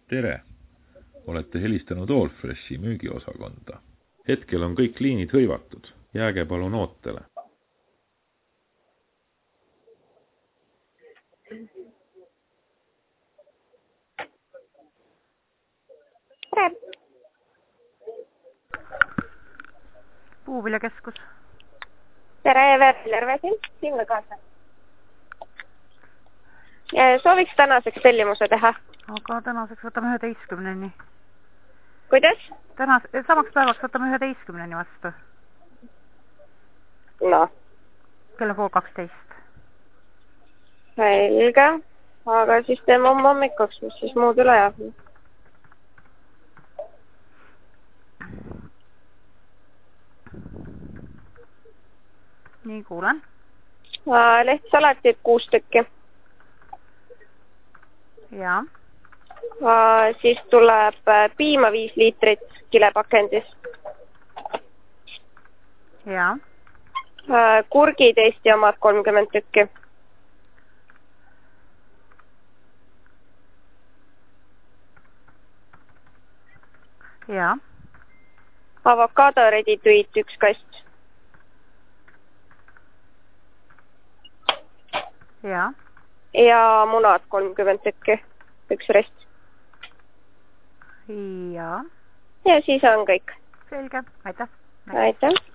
Tere! Olete helistanud Allfreshi müügiosakonda. Hetkel on kõik liinid hõivatud. Jääge palun ootele. Tere! Puuviljakeskus. Tere, Verjärve siin kaasa. Sooviks tänaseks tellimuse teha. Aga tänaseks võtame 11-ni. Kuidas? Samaks päevaks võtame 11-ni vastu. No. Kella 11:30. Selge. Aga siis teeme hommikuks, mis siis muud üle jääb. Nii, kuulen. Lehtsalatit 6 tükki. Ja. Siis tuleb piima 5 liitrit kilepakendis. Ja. Kurgid Eesti omad 30 tükki. Ja. Avokado ready to eat 1 kast. Ja. Ja munad 30 tükki. 1 rest. Ja. Ja siis on kõik. Selge. Aitäh. Aitäh.